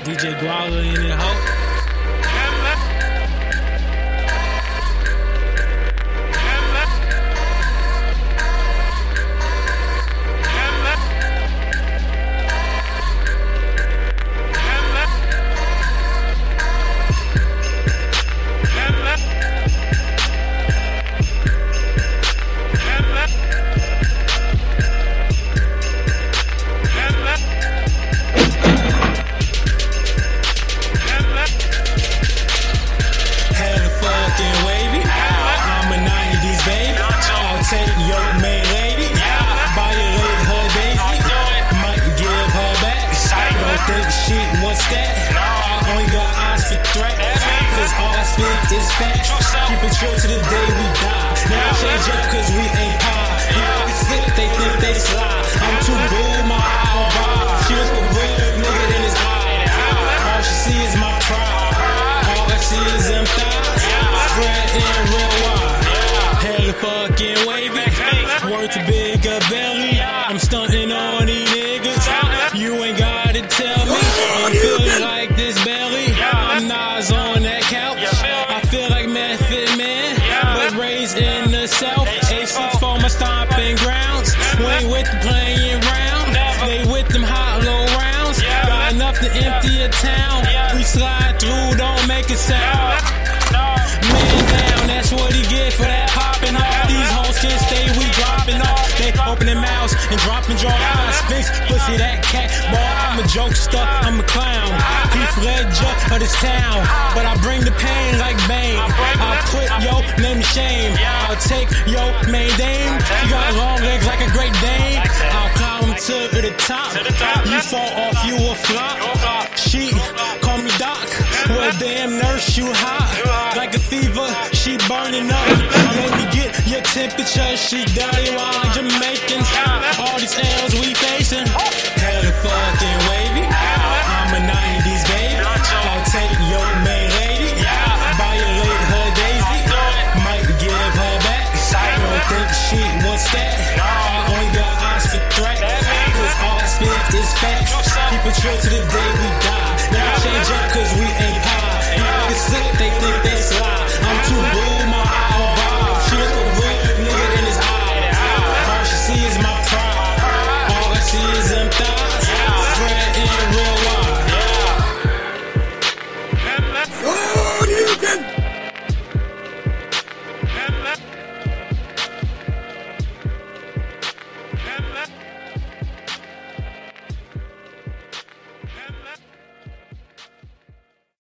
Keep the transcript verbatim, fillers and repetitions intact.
D J Guala in it, ho. Take your main lady, violate her daisy, might give her back. Don't think she wants that. Only got eyes for threat, cause all I spit is facts. Keep it true to the day we die. Never change up cause we ain't pie. People we slick, they think they sly. I'm too bold, my eye on vibe. She was the real nigga in his eye. All she see is my pride. All I see is them thighs. Spread in real wide. Hella fucking wavy. Word to bigger belly. I'm stunting on these niggas. You ain't gotta tell me. I'm feeling like this belly. I'm Nas on that couch. I feel like Method Man, but raised in the South. A six for my stomping grounds. We ain't with the playing round. They with them hollow rounds. Got enough to empty a town. We slide through, don't make a sound. Man down, that's what he get for that popping off. These hoes can't stay, we dropping off. They open their mouths and dropping jaw eyes. Sphinx, pussy, that cat, boy, I'm a jokester, I'm a clown. Heath Ledger of this town, but I bring the pain like Bane. I'll put your name to shame. I'll take your main dame. You got long legs like a Great Dane. I'll climb to the top. You fall off, you a flop. She call me Doc. Well, damn nurse, you hot. Like a fever, she burning up. Let me get your temperature. She dirty while Jamaicans. All these L's we facing. Hella fucking wavy. I'm a nineties baby. I'll take your main lady. Violate her daisy. Might give her back. Don't think she wants that. Only got eyes for threat. Cause all I spit is facts. Keep it true to the day we die. Never change up cause we ain't pie. Niggas slick, they think